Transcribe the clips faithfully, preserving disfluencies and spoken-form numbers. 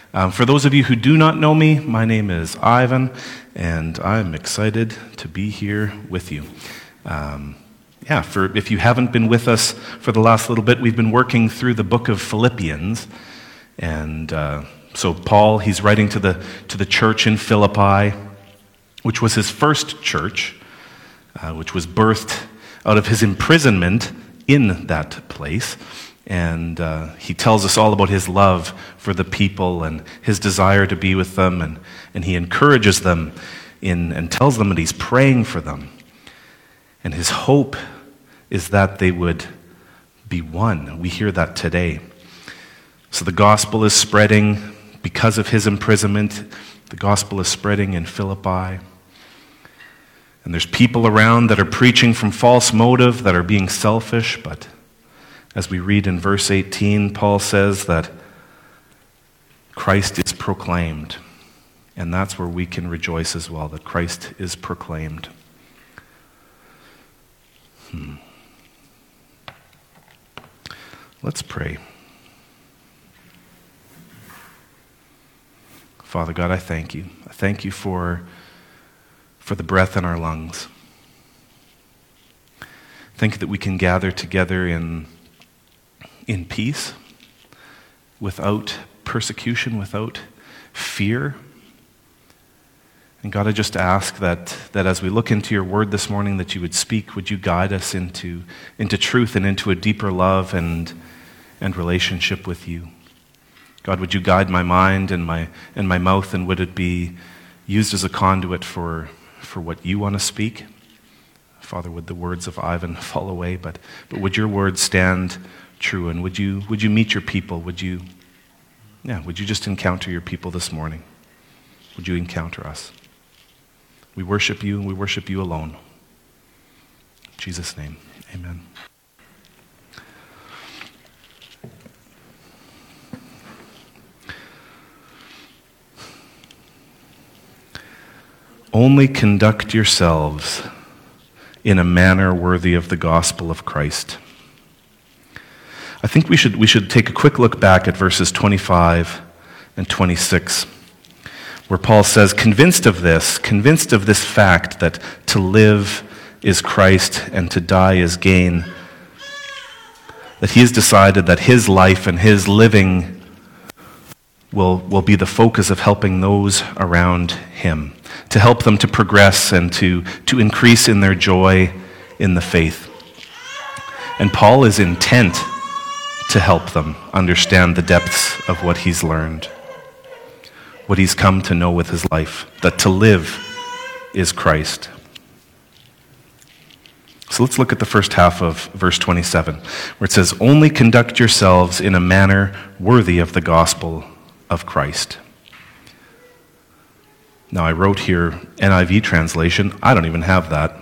Um, for those of you who do not know me, my name is Ivan, and I'm excited to be here with you. Um, yeah, for if you haven't been with us for the last little bit, we've been working through the book of Philippians, and uh, so Paul, he's writing to the to the church in Philippi, which was his first church, uh, which was birthed out of his imprisonment in that place. And uh, he tells us all about his love for the people and his desire to be with them, and, and he encourages them in and tells them that he's praying for them. And his hope is that they would be one. We hear that today. So the gospel is spreading because of his imprisonment. The gospel is spreading in Philippi. And there's people around that are preaching from false motive, that are being selfish, but as we read in verse eighteen, Paul says that Christ is proclaimed. And that's where we can rejoice as well, that Christ is proclaimed. Hmm. Let's pray. Father God, I thank you. I thank you for, for the breath in our lungs. Thank you that we can gather together in in peace, without persecution, without fear. And God, I just ask that, that as we look into your word this morning, that you would speak, would you guide us into, into truth and into a deeper love and, and relationship with you. God, would you guide my mind and my, and my mouth, and would it be used as a conduit for, for what you want to speak? Father, would the words of Ivan fall away, but, but would your words stand true, and would you would you meet your people? Would you, yeah, would you just encounter your people this morning? Would you encounter us? We worship you, and we worship you alone. In Jesus' name, amen. Only conduct yourselves in a manner worthy of the gospel of Christ. I think we should we should take a quick look back at verses twenty-five and twenty-six, where Paul says, convinced of this, convinced of this fact that to live is Christ and to die is gain, that he has decided that his life and his living will, will be the focus of helping those around him, to help them to progress and to, to increase in their joy in the faith. And Paul is intent to help them understand the depths of what he's learned, what he's come to know with his life, that to live is Christ. So let's look at the first half of verse twenty-seven, where it says, only conduct yourselves in a manner worthy of the gospel of Christ. Now I wrote here N I V translation. I don't even have that.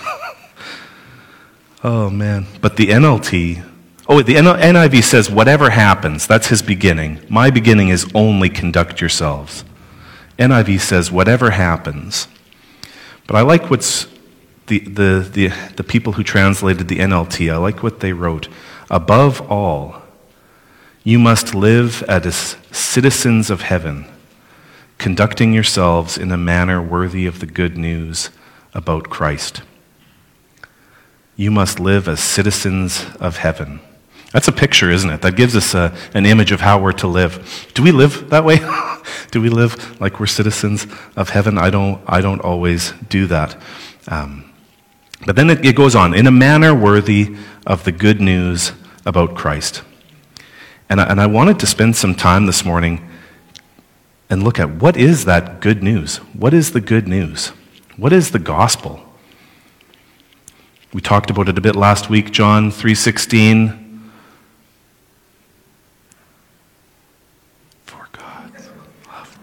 Oh man. But the N L T, oh, the N I V says, whatever happens, that's his beginning. My beginning is only conduct yourselves. N I V says, whatever happens. But I like what's the, the, the, the people who translated the N L T, I like what they wrote. Above all, you must live as citizens of heaven, conducting yourselves in a manner worthy of the good news about Christ. You must live as citizens of heaven. That's a picture, isn't it? That gives us a, an image of how we're to live. Do we live that way? Do we live like we're citizens of heaven? I don't I don't always do that. Um, but then it, it goes on, in a manner worthy of the good news about Christ. And I, and I wanted to spend some time this morning and look at what is that good news? What is the good news? What is the gospel? We talked about it a bit last week, John three sixteen. For God's love.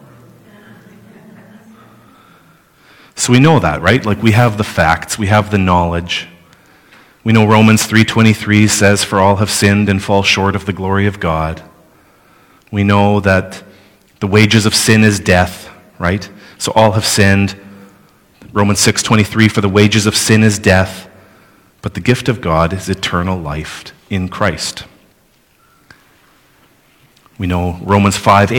So we know that, right? Like we have the facts, we have the knowledge. We know Romans three twenty-three says, for all have sinned and fall short of the glory of God. We know that the wages of sin is death, right? So all have sinned. Romans six twenty-three, for the wages of sin is death, but the gift of God is eternal life in Christ. We know Romans five eight,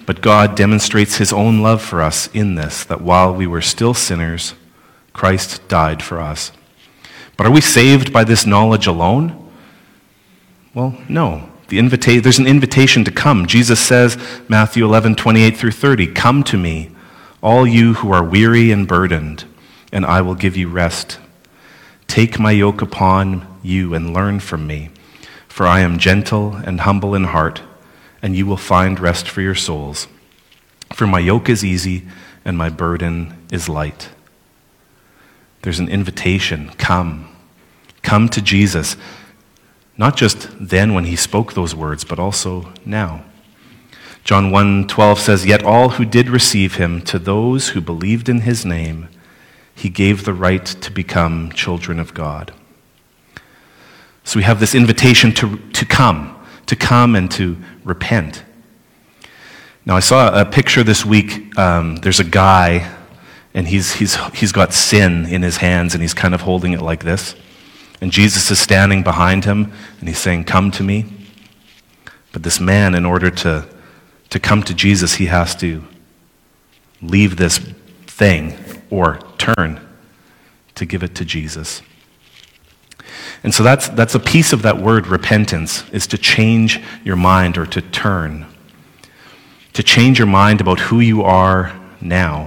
But God demonstrates his own love for us in this, that while we were still sinners, Christ died for us. But are we saved by this knowledge alone? Well, no. The invita- there's an invitation to come. Jesus says, Matthew eleven, twenty-eight through thirty, "Come to me, all you who are weary and burdened, and I will give you rest. Take my yoke upon you and learn from me, for I am gentle and humble in heart, and you will find rest for your souls. For my yoke is easy and my burden is light." There's an invitation. Come. Come to Jesus. Not just then when he spoke those words, but also now. John one twelve says, "Yet all who did receive him, to those who believed in his name, he gave the right to become children of God." So we have this invitation to, to come, to come and to repent. Now I saw a picture this week. Um, there's a guy, and he's, he's, he's got sin in his hands, and he's kind of holding it like this. And Jesus is standing behind him, and he's saying, "Come to me." But this man, in order to, to come to Jesus, he has to leave this thing or turn to give it to Jesus. And so that's, that's a piece of that word repentance, is to change your mind or to turn. To change your mind about who you are now.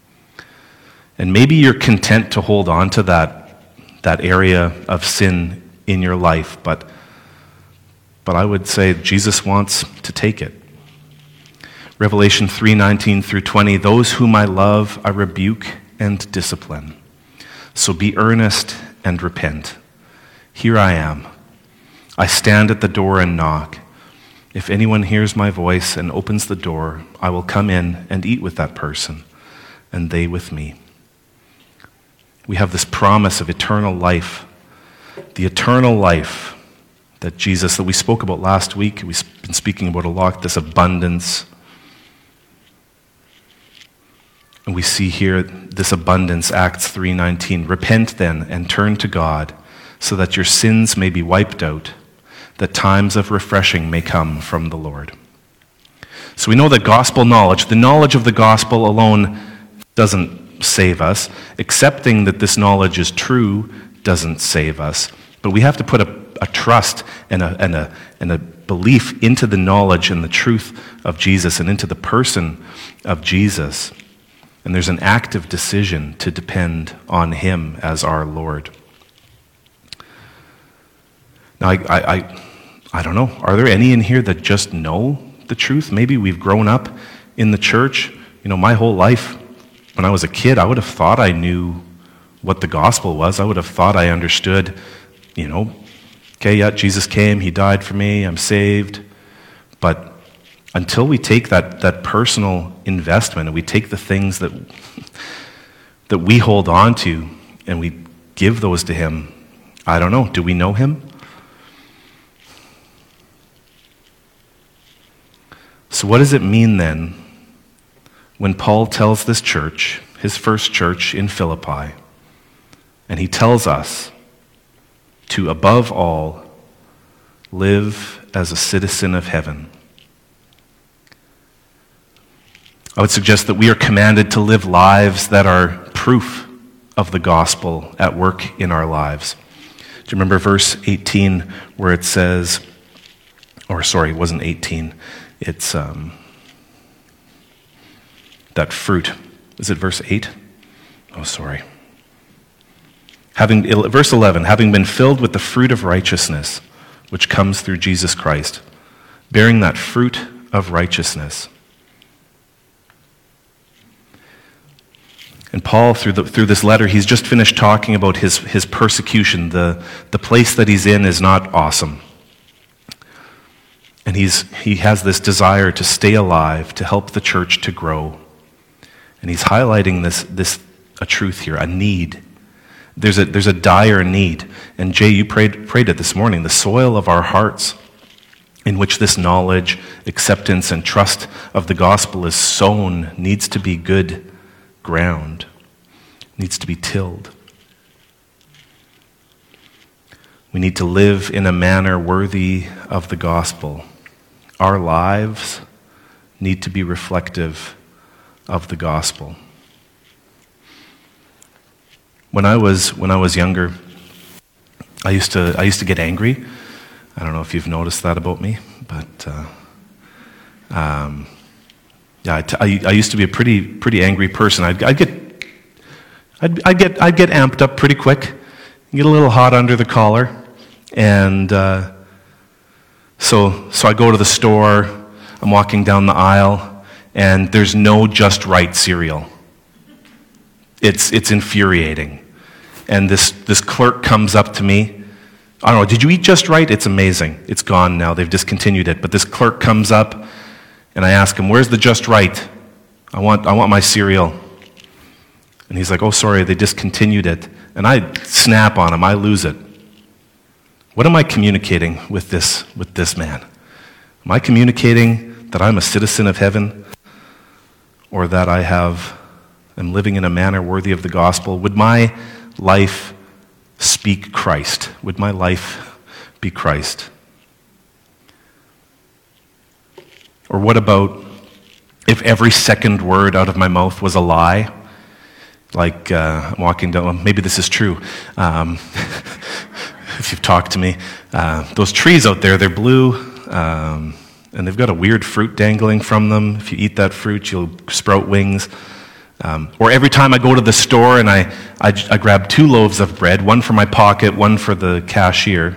And maybe you're content to hold on to that that area of sin in your life, but but I would say Jesus wants to take it. Revelation three nineteen through twenty, "Those whom I love I rebuke and discipline. So be earnest and repent. Here I am. I stand at the door and knock. If anyone hears my voice and opens the door, I will come in and eat with that person, and they with me." We have this promise of eternal life. The eternal life that Jesus, that we spoke about last week, we've been speaking about a lot, this abundance. And we see here this abundance, Acts three nineteen. "Repent then and turn to God, so that your sins may be wiped out, that times of refreshing may come from the Lord." So we know that gospel knowledge, the knowledge of the gospel alone, doesn't save us. Accepting that this knowledge is true doesn't save us. But we have to put a, a trust and a, and, a, and a belief into the knowledge and the truth of Jesus and into the person of Jesus. And there's an active decision to depend on him as our Lord. Now, I, I, I, I don't know. Are there any in here that just know the truth? Maybe we've grown up in the church. You know, my whole life, when I was a kid, I would have thought I knew what the gospel was. I would have thought I understood, you know, okay, yeah, Jesus came, he died for me, I'm saved. But until we take that, that personal investment and we take the things that, that we hold on to and we give those to him, I don't know, do we know him? So what does it mean then when Paul tells this church, his first church in Philippi, and he tells us to, above all, live as a citizen of heaven? I would suggest that we are commanded to live lives that are proof of the gospel at work in our lives. Do you remember verse eighteen where it says, or sorry, it wasn't eighteen, it's um, that fruit. Is it verse eight? Oh, sorry. Having, verse eleven, "Having been filled with the fruit of righteousness, which comes through Jesus Christ," bearing that fruit of righteousness. And Paul, through the, through this letter, he's just finished talking about his, his persecution. The, the place that he's in is not awesome. And he's, he has this desire to stay alive, to help the church to grow. And he's highlighting this, this a truth here, a need. There's a, there's a dire need. And Jay, you prayed, prayed it this morning, the soil of our hearts in which this knowledge, acceptance, and trust of the gospel is sown needs to be good ground, needs to be tilled. We need to live in a manner worthy of the gospel. Our lives need to be reflective of the gospel. When I was when I was younger, I used to I used to get angry. I don't know if you've noticed that about me, but uh, um, yeah, I, t- I, I used to be a pretty pretty angry person. I'd, I'd get I'd, I'd get I'd get amped up pretty quick, get a little hot under the collar, and uh, so so I go to the store. I'm walking down the aisle, and there's no Just Right cereal. It's it's infuriating. And this, this clerk comes up to me. I don't know, did you eat Just Right? It's amazing. It's gone now. They've discontinued it. But this clerk comes up, and I ask him, where's the Just Right? I want, I want my cereal. And he's like, oh, sorry, they discontinued it. And I snap on him. I lose it. What am I communicating with this, with this man? Am I communicating that I'm a citizen of heaven, or that I have, am living in a manner worthy of the gospel? Would my life speak Christ? Would my life be Christ? Or what about if every second word out of my mouth was a lie? Like uh, I'm walking down, well, maybe this is true. Um, if you've talked to me, uh, those trees out there, they're blue, um, and they've got a weird fruit dangling from them. If you eat that fruit, you'll sprout wings. Um, or every time I go to the store and I, I, I grab two loaves of bread, one for my pocket, one for the cashier.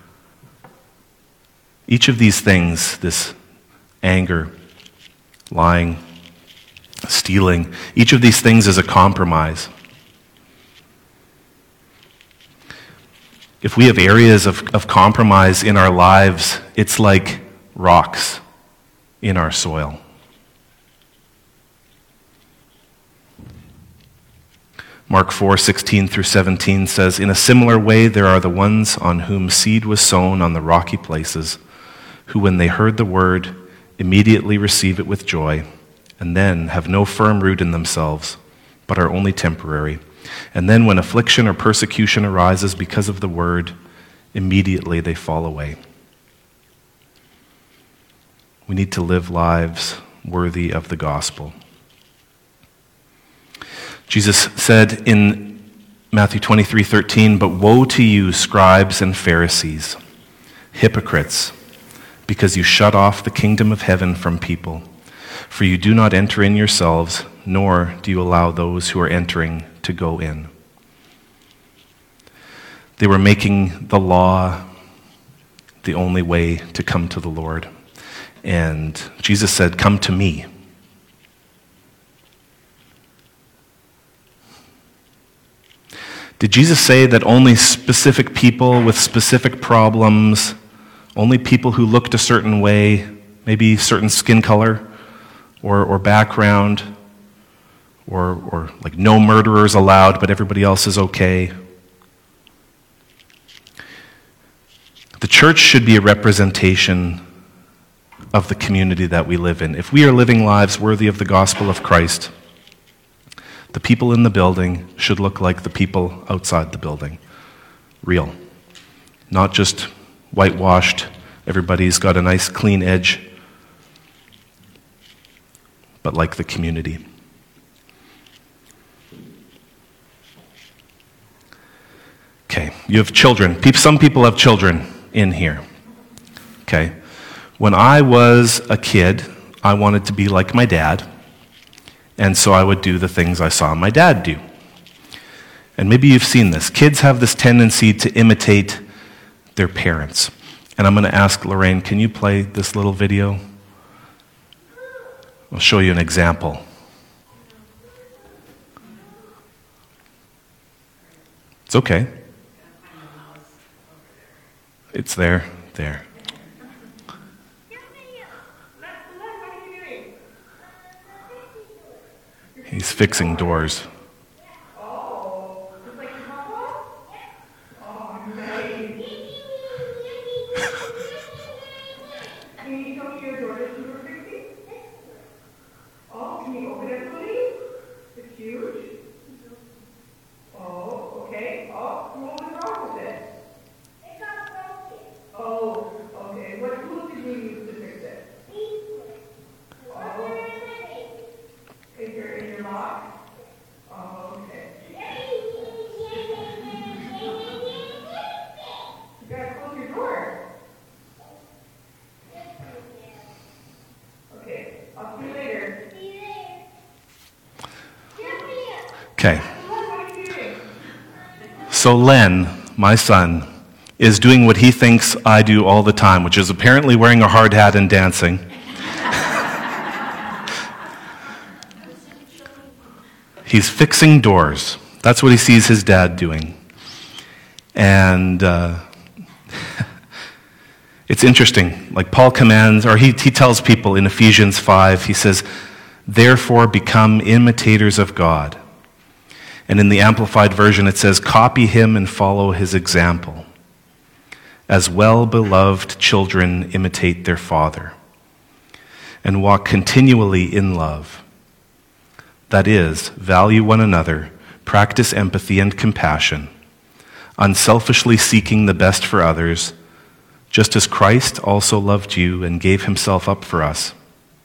Each of these things, this anger, lying, stealing, each of these things is a compromise. If we have areas of, of compromise in our lives, it's like rocks in our soil. Mark four, sixteen through seventeen says, in a similar way there are the ones on whom seed was sown on the rocky places, who when they heard the word, immediately receive it with joy, and then have no firm root in themselves, but are only temporary. And then when affliction or persecution arises because of the word, immediately they fall away. We need to live lives worthy of the gospel. Jesus said in Matthew twenty-three thirteen, but woe to you, scribes and Pharisees, hypocrites, because you shut off the kingdom of heaven from people. For you do not enter in yourselves, nor do you allow those who are entering to go in. They were making the law the only way to come to the Lord. And Jesus said, come to me. Did Jesus say that only specific people with specific problems, only people who looked a certain way, maybe certain skin color or, or background, or, or like no murderers allowed, but everybody else is okay? The church should be a representation of the community that we live in. If we are living lives worthy of the gospel of Christ, the people in the building should look like the people outside the building. Real. Not just whitewashed, everybody's got a nice clean edge, but like the community. Okay, you have children. Some people have children in here. Okay. When I was a kid, I wanted to be like my dad. And so I would do the things I saw my dad do. And maybe you've seen this. Kids have this tendency to imitate their parents. And I'm going to ask Lorraine, can you play this little video? I'll show you an example. It's okay. It's there, there. He's fixing doors. Oh, just like your papa? Oh, nice. Can you tell me your door that you were fixing? Oh, can you open it, please? It's huge. Oh, okay. Oh, what was wrong with it? It got broken. Oh, okay. What tools did you use to fix it? These ones. Oh. I'll see you later. Okay. What are you doing? So Len, my son, is doing what he thinks I do all the time, which is apparently wearing a hard hat and dancing. He's fixing doors. That's what he sees his dad doing. And uh, it's interesting. Like Paul commands, or he, he tells people in Ephesians five, he says, therefore become imitators of God. And in the Amplified Version it says, copy him and follow his example. As well-beloved children imitate their father. And walk continually in love. That is, value one another, practice empathy and compassion, unselfishly seeking the best for others, just as Christ also loved you and gave himself up for us.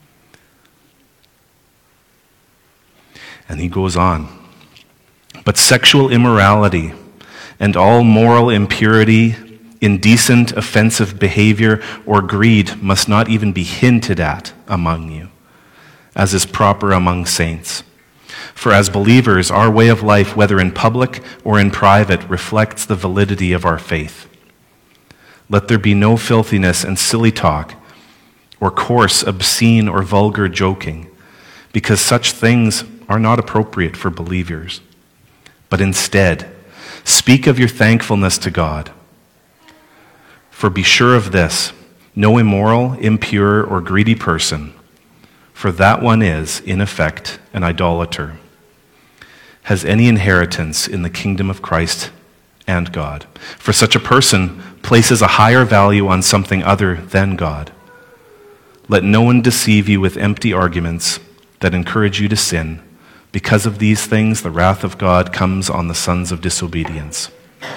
And he goes on. But sexual immorality and all moral impurity, indecent, offensive behavior, or greed must not even be hinted at among you, as is proper among saints. For as believers, our way of life, whether in public or in private, reflects the validity of our faith. Let there be no filthiness and silly talk, or coarse, obscene, or vulgar joking, because such things are not appropriate for believers. But instead, speak of your thankfulness to God. For be sure of this, no immoral, impure, or greedy person, for that one is, in effect, an idolater, has any inheritance in the kingdom of Christ and God. For such a person places a higher value on something other than God. Let no one deceive you with empty arguments that encourage you to sin. Because of these things, the wrath of God comes on the sons of disobedience.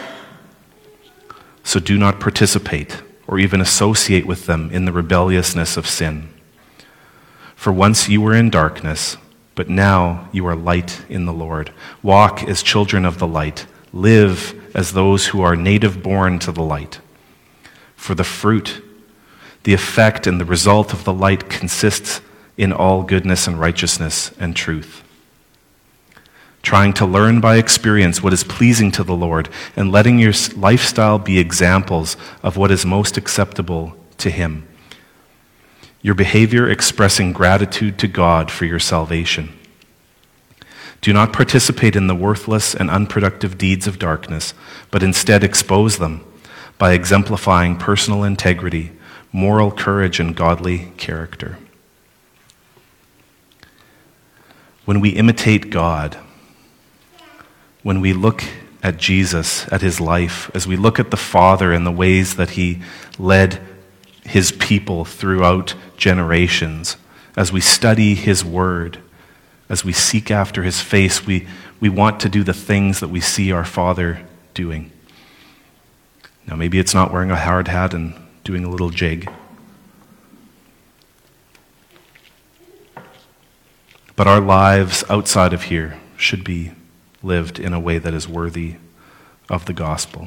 So do not participate or even associate with them in the rebelliousness of sin. For once you were in darkness, but now you are light in the Lord. Walk as children of the light. Live as those who are native born to the light. For the fruit, the effect, and the result of the light consists in all goodness and righteousness and truth. Trying to learn by experience what is pleasing to the Lord and letting your lifestyle be examples of what is most acceptable to Him. Your behavior expressing gratitude to God for your salvation. Do not participate in the worthless and unproductive deeds of darkness, but instead expose them by exemplifying personal integrity, moral courage, and godly character. When we imitate God, when we look at Jesus, at his life, as we look at the Father and the ways that he led his people throughout generations, as we study his word, as we seek after his face, we, we want to do the things that we see our Father doing. Now, maybe it's not wearing a hard hat and doing a little jig. But our lives outside of here should be lived in a way that is worthy of the gospel.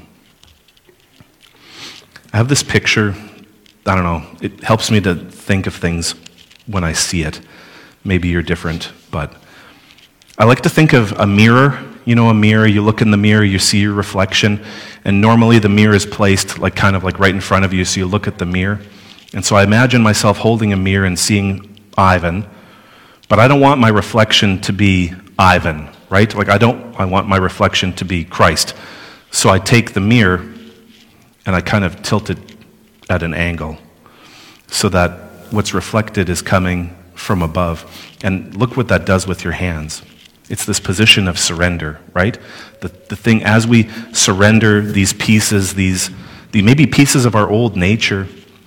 I have this picture. I don't know, it helps me to think of things when I see it. Maybe you're different, but I like to think of a mirror. You know, a mirror, you look in the mirror, you see your reflection, and normally the mirror is placed like kind of like right in front of you, so you look at the mirror. And so I imagine myself holding a mirror and seeing Ivan, but I don't want my reflection to be Ivan, right? Like I don't, I want my reflection to be Christ. So I take the mirror and I kind of tilt it at an angle so that what's reflected is coming from above. And look what that does with your hands. It's this position of surrender, right? The, the thing, as we surrender these pieces, these the maybe pieces of our old nature,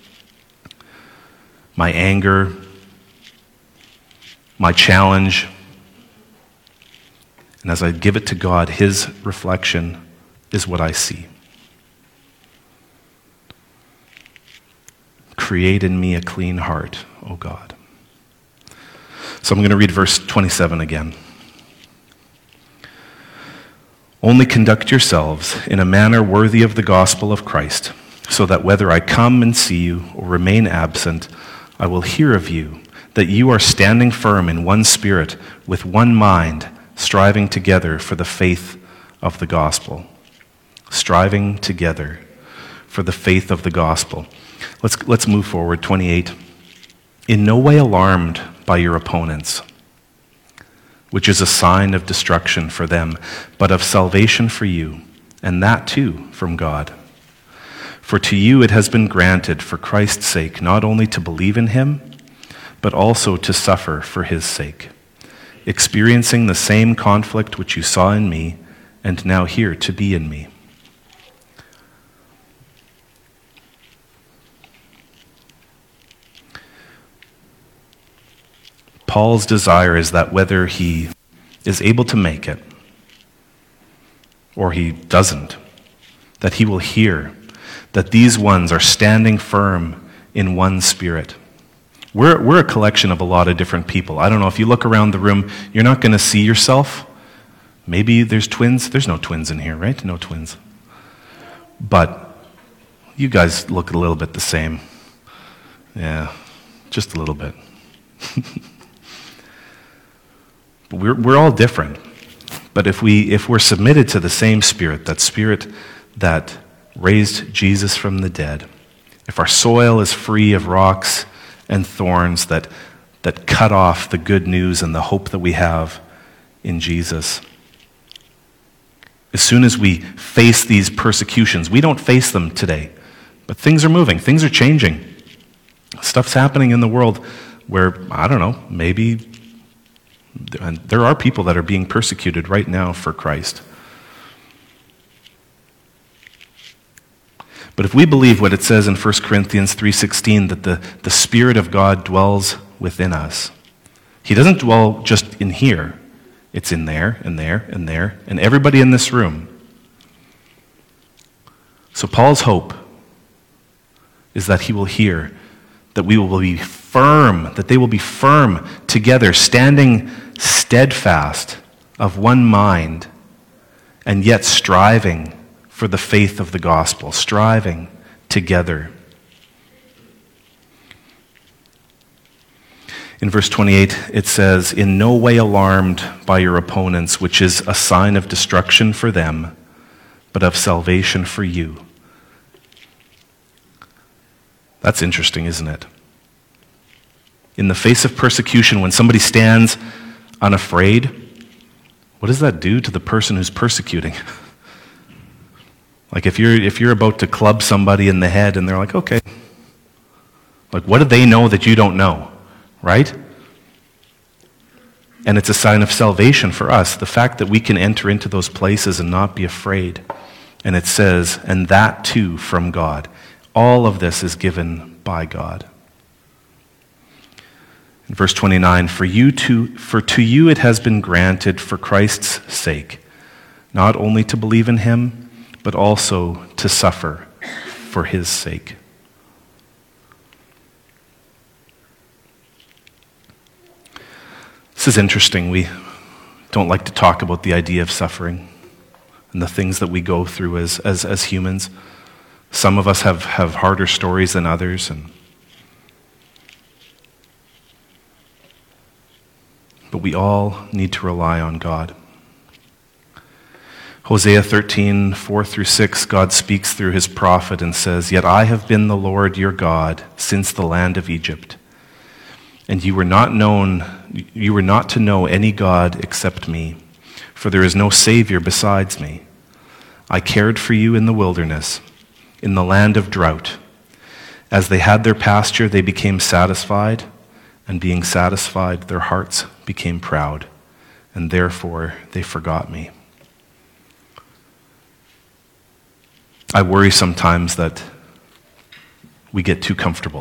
my anger, my challenge, and as I give it to God, his reflection is what I see. Create in me a clean heart, O God. So I'm going to read verse twenty-seven again. Only conduct yourselves in a manner worthy of the gospel of Christ, so that whether I come and see you or remain absent, I will hear of you, that you are standing firm in one spirit, with one mind, striving together for the faith of the gospel. Striving together for the faith of the gospel. Let's, let's move forward, twenty-eight. In no way alarmed by your opponents, which is a sign of destruction for them, but of salvation for you, and that too from God. For to you it has been granted for Christ's sake not only to believe in him, but also to suffer for his sake, experiencing the same conflict which you saw in me, and now hear to be in me. Paul's desire is that whether he is able to make it or he doesn't, that he will hear that these ones are standing firm in one spirit. We're, we're a collection of a lot of different people. I don't know, if you look around the room, you're not going to see yourself. Maybe there's twins. There's no twins in here, right? No twins. But you guys look a little bit the same. Yeah, just a little bit. But we're, we're all different. But if, we, if we're submitted to the same Spirit, that Spirit that raised Jesus from the dead, if our soil is free of rocks and thorns that, that cut off the good news and the hope that we have in Jesus, as soon as we face these persecutions, we don't face them today, but things are moving, things are changing. Stuff's happening in the world where, I don't know, maybe and there are people that are being persecuted right now for Christ. But if we believe what it says in First Corinthians three sixteen, that the, the Spirit of God dwells within us, he doesn't dwell just in here. It's in there, and there, and there, and everybody in this room. So Paul's hope is that he will hear, that we will be firm, that they will be firm together, standing steadfast of one mind, and yet striving for the faith of the gospel, striving together. In verse twenty-eight, it says, in no way alarmed by your opponents, which is a sign of destruction for them, but of salvation for you. That's interesting, isn't it? In the face of persecution, when somebody stands unafraid, what does that do to the person who's persecuting? Like if you're if you're about to club somebody in the head and they're like, okay. Like what do they know that you don't know? Right? And it's a sign of salvation for us, the fact that we can enter into those places and not be afraid. And it says, and that too from God. All of this is given by God. In verse twenty-nine, for you to, for to you it has been granted for Christ's sake, not only to believe in him, but also to suffer for his sake. This is interesting. We don't like to talk about the idea of suffering and the things that we go through as, as, as humans. Some of us have, have harder stories than others, and but we all need to rely on God. Hosea thirteen, four through six, God speaks through his prophet and says, yet I have been the Lord your God since the land of Egypt, and you were not known, you were not to know any God except me, for there is no Savior besides me. I cared for you in the wilderness, in the land of drought. As they had their pasture, they became satisfied, and being satisfied, their hearts became proud, and therefore they forgot me. I worry sometimes that we get too comfortable,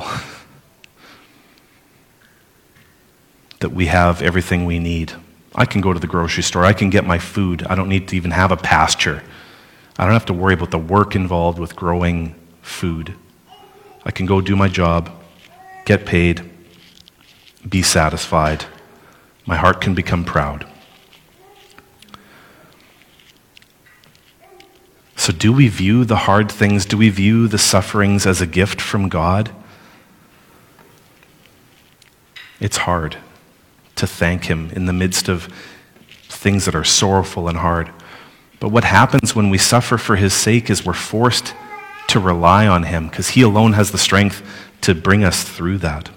that we have everything we need. I can go to the grocery store, I can get my food, I don't need to even have a pasture. I don't have to worry about the work involved with growing food. I can go do my job, get paid, be satisfied. My heart can become proud. So do we view the hard things, do we view the sufferings as a gift from God? It's hard to thank him in the midst of things that are sorrowful and hard. But what happens when we suffer for his sake is we're forced to rely on him because he alone has the strength to bring us through that.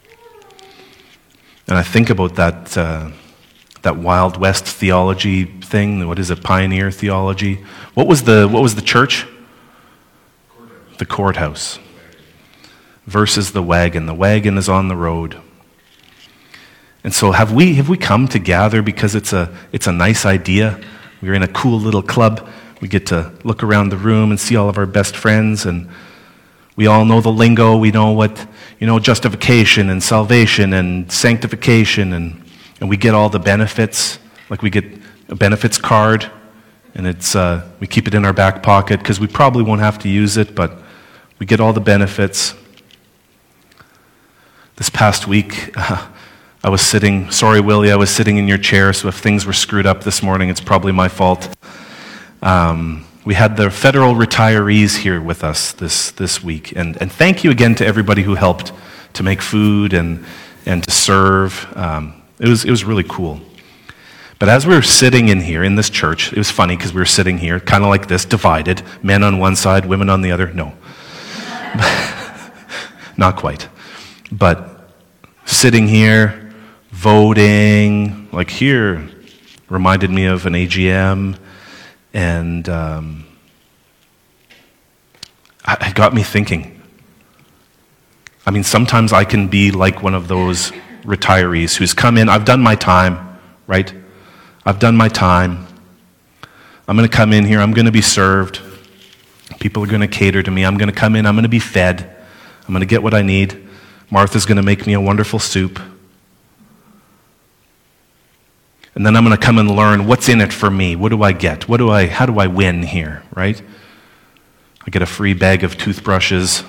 And I think about that uh, that Wild West theology thing. What is it? Pioneer theology. What was the what was the church? Courthouse. The courthouse. Versus the wagon. The wagon is on the road. And so have we have we come to gather because it's a it's a nice idea? We're in a cool little club. We get to look around the room and see all of our best friends, and we all know the lingo. We know what, you know, justification and salvation and sanctification, and, and we get all the benefits. Like we get a benefits card, and it's uh, we keep it in our back pocket because we probably won't have to use it, but we get all the benefits. This past week, uh, I was sitting, sorry Willie, I was sitting in your chair, so if things were screwed up this morning, it's probably my fault. Um, we had the federal retirees here with us this, this week, and, and thank you again to everybody who helped to make food and, and to serve. Um, it was, it was really cool. But as we were sitting in here, in this church, it was funny because we were sitting here, kind of like this, divided, men on one side, women on the other. No. Not quite. But sitting here, voting, like here, reminded me of an A G M, and um, it got me thinking. I mean, sometimes I can be like one of those retirees who's come in, I've done my time, right? I've done my time. I'm going to come in here, I'm going to be served. People are going to cater to me. I'm going to come in, I'm going to be fed. I'm going to get what I need. Martha's going to make me a wonderful soup. And then I'm going to come and learn what's in it for me. What do I get? What do I, how do I win here, right? I get a free bag of toothbrushes.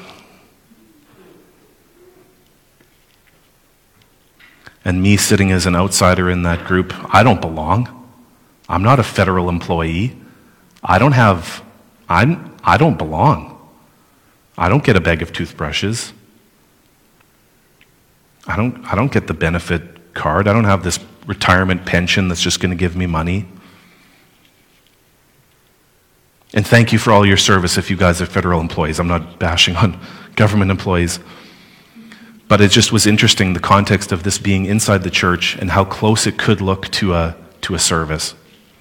And me sitting as an outsider in that group, I don't belong. I'm not a federal employee. I don't have, I'm, I don't belong. I don't get a bag of toothbrushes. I don't, I don't get the benefit card. I don't have this retirement pension that's just going to give me money. And thank you for all your service if you guys are federal employees. I'm not bashing on government employees. But it just was interesting, the context of this being inside the church and how close it could look to a, to a service.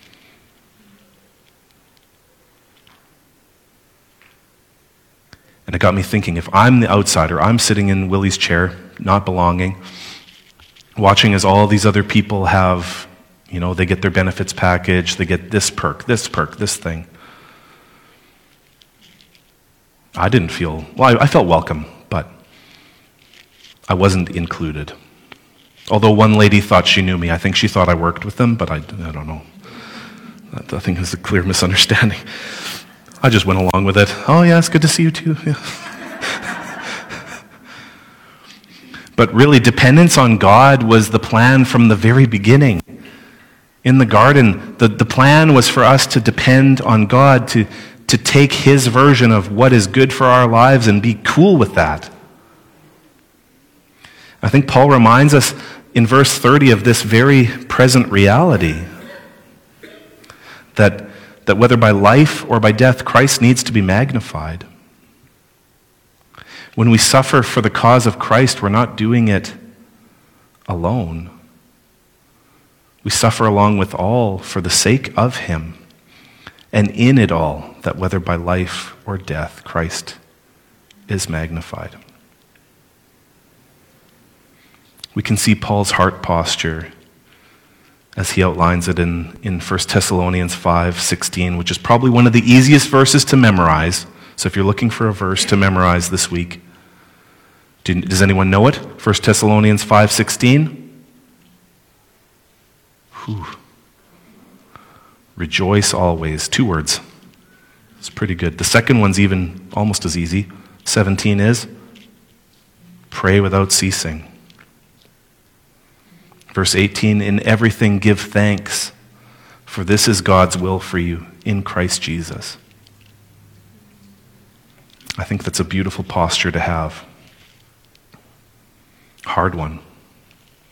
And it got me thinking, if I'm the outsider, I'm sitting in Willie's chair, not belonging, watching as all these other people have, you know, they get their benefits package, they get this perk, this perk, this thing. I didn't feel, well, I, I felt welcome, but I wasn't included. Although one lady thought she knew me. I think she thought I worked with them, but I, I don't know. That, I think is a clear misunderstanding. I just went along with it. Oh yeah, it's good to see you too. Yeah. But really, dependence on God was the plan from the very beginning. In the garden, the, the plan was for us to depend on God, to, to take his version of what is good for our lives and be cool with that. I think Paul reminds us in verse thirty of this very present reality, that, that whether by life or by death, Christ needs to be magnified. When we suffer for the cause of Christ, we're not doing it alone. We suffer along with all for the sake of him, and in it all, that whether by life or death, Christ is magnified. We can see Paul's heart posture as he outlines it in, in First Thessalonians five sixteen, which is probably one of the easiest verses to memorize. So if you're looking for a verse to memorize this week, do, does anyone know it? First Thessalonians five sixteen. Whew. Rejoice always. Two words. It's pretty good. The second one's even almost as easy. seventeen is, pray without ceasing. Verse eighteen, in everything give thanks, for this is God's will for you in Christ Jesus. I think that's a beautiful posture to have. Hard one.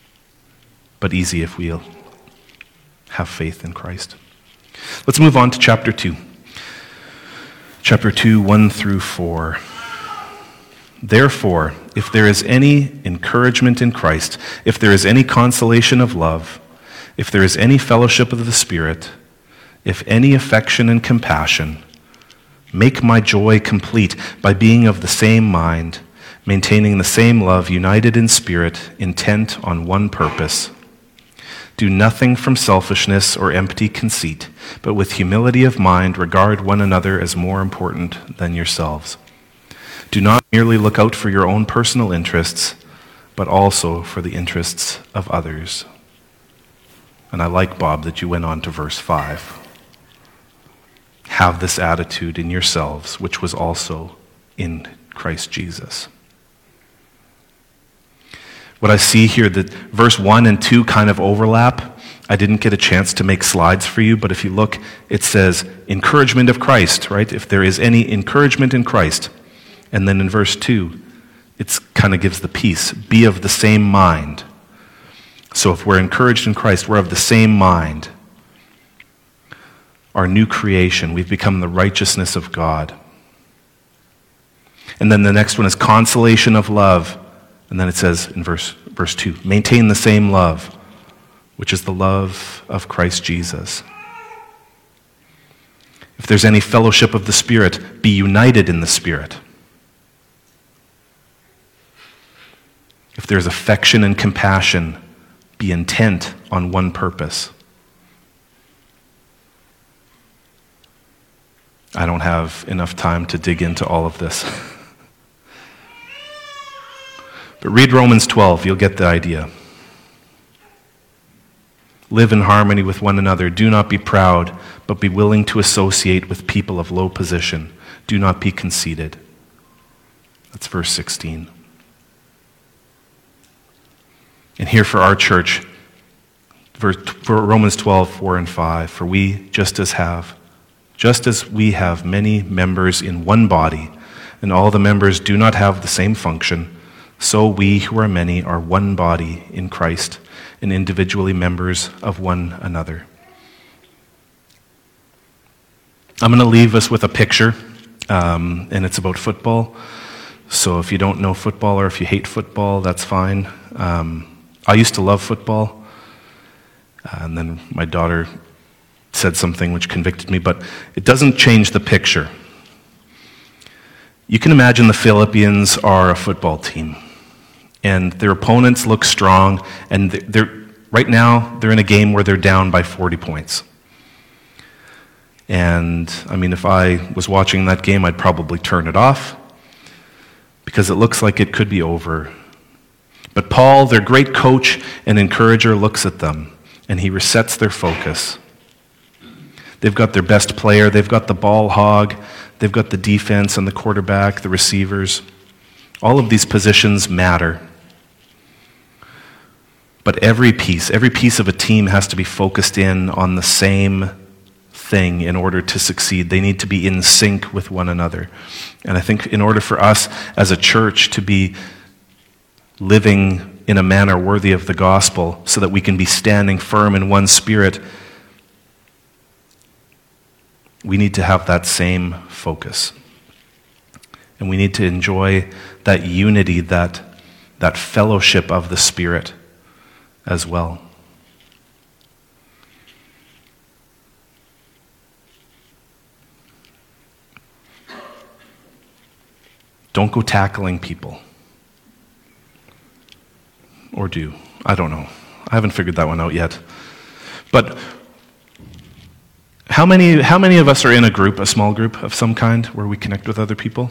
but easy if we have faith in Christ. Let's move on to chapter two. Chapter two, one through four. Therefore, if there is any encouragement in Christ, if there is any consolation of love, if there is any fellowship of the Spirit, if any affection and compassion, make my joy complete by being of the same mind, maintaining the same love, united in spirit, intent on one purpose. Do nothing from selfishness or empty conceit, but with humility of mind regard one another as more important than yourselves. Do not merely look out for your own personal interests, but also for the interests of others. And I like, Bob, that you went on to verse five. Have this attitude in yourselves, which was also in Christ Jesus. What I see here, that verse one and two kind of overlap. I didn't get a chance to make slides for you, but if you look, it says encouragement of Christ, right? If there is any encouragement in Christ. And then in verse two, it kind of gives the peace. Be of the same mind. So if we're encouraged in Christ, we're of the same mind. Our new creation, we've become the righteousness of God. And then the next one is consolation of love. And then it says in verse, verse two, maintain the same love, which is the love of Christ Jesus. If there's any fellowship of the Spirit, be united in the Spirit. If there's affection and compassion, be intent on one purpose. I don't have enough time to dig into all of this. But read Romans twelve, you'll get the idea. Live in harmony with one another. Do not be proud, but be willing to associate with people of low position. Do not be conceited. That's verse sixteen. And here for our church, for Romans twelve, four and five, for we just as have Just as we have many members in one body, and all the members do not have the same function, so we who are many are one body in Christ, and individually members of one another. I'm going to leave us with a picture, um, and it's about football. So if you don't know football or if you hate football, that's fine. Um, I used to love football, and then my daughter said something which convicted me, but it doesn't change the picture. You can imagine the Philippines are a football team, and their opponents look strong, and they're right now they're in a game where they're down by forty points. And I mean, if I was watching that game, I'd probably turn it off because it looks like it could be over. But Paul, their great coach and encourager, looks at them, and he resets their focus. They've got their best player, they've got the ball hog, they've got the defense and the quarterback, the receivers. All of these positions matter. But every piece, every piece of a team has to be focused in on the same thing in order to succeed. They need to be in sync with one another. And I think in order for us as a church to be living in a manner worthy of the gospel so that we can be standing firm in one spirit, we need to have that same focus. And we need to enjoy that unity, that, that fellowship of the Spirit as well. Don't go tackling people. Or do. I don't know. I haven't figured that one out yet. But How many, how many of us are in a group, a small group of some kind, where we connect with other people?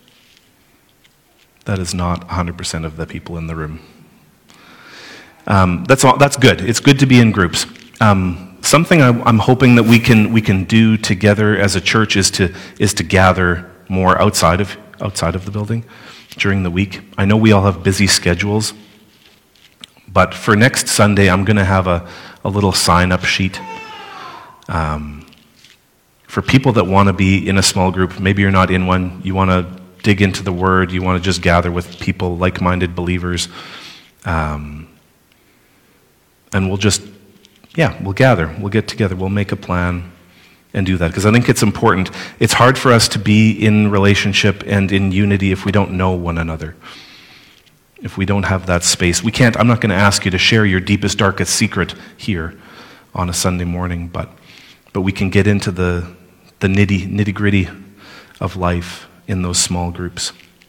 That is not one hundred percent of the people in the room. Um, that's all, that's good. It's good to be in groups. Um, something I, I'm hoping that we can we can do together as a church is to is to gather more outside of outside of the building during the week. I know we all have busy schedules, but for next Sunday, I'm going to have a, a little sign-up sheet. Um, For people that want to be in a small group, maybe you're not in one, you want to dig into the Word, you want to just gather with people, like-minded believers. Um, And we'll just, yeah, we'll gather. We'll get together. We'll make a plan and do that. Because I think it's important. It's hard for us to be in relationship and in unity if we don't know one another. If we don't have that space. We can't, I'm not going to ask you to share your deepest, darkest secret here on a Sunday morning, but but we can get into the, the nitty, nitty-gritty of life in those small groups.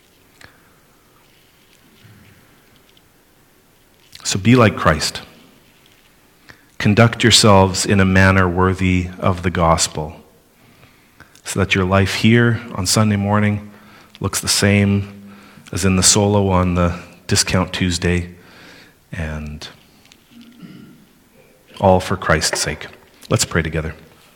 So be like Christ. Conduct yourselves in a manner worthy of the gospel, so that your life here on Sunday morning looks the same as in the solo on the Discount Tuesday, and all for Christ's sake. Let's pray together.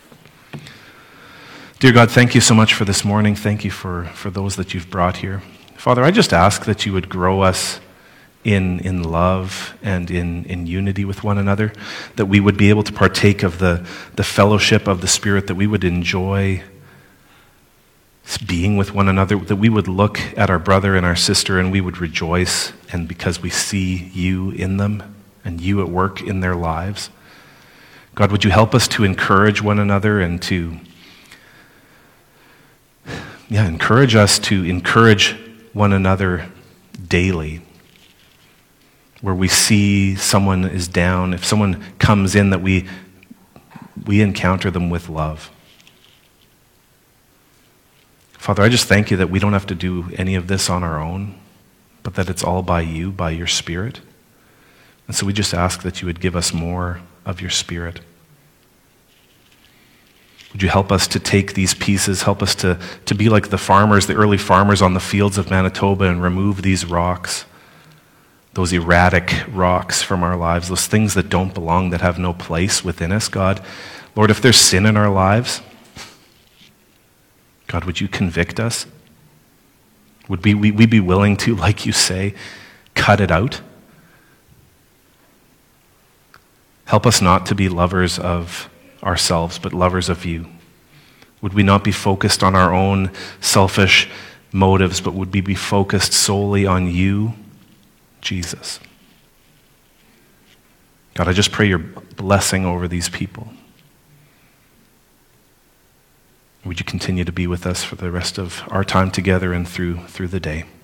Dear God, thank you so much for this morning. Thank you for, for those that you've brought here. Father, I just ask that you would grow us in, in love and in, in unity with one another, that we would be able to partake of the, the fellowship of the Spirit, that we would enjoy being with one another, that we would look at our brother and our sister and we would rejoice, and because we see you in them and you at work in their lives. God, would you help us to encourage one another and to Yeah, encourage us to encourage one another daily. Where we see someone is down, if someone comes in, that we we encounter them with love. Father, I just thank you that we don't have to do any of this on our own, but that it's all by you, by your Spirit. And so we just ask that you would give us more of your Spirit. Would you help us to take these pieces, help us to, to be like the farmers, the early farmers on the fields of Manitoba, and remove these rocks, those erratic rocks from our lives, those things that don't belong, that have no place within us, God. Lord, if there's sin in our lives, God, would you convict us? Would we, we, we be willing to, like you say, cut it out? Help us not to be lovers of ourselves, but lovers of you. Would we not be focused on our own selfish motives, but would we be focused solely on you, Jesus? God, I just pray your blessing over these people. Would you continue to be with us for the rest of our time together and through through the day?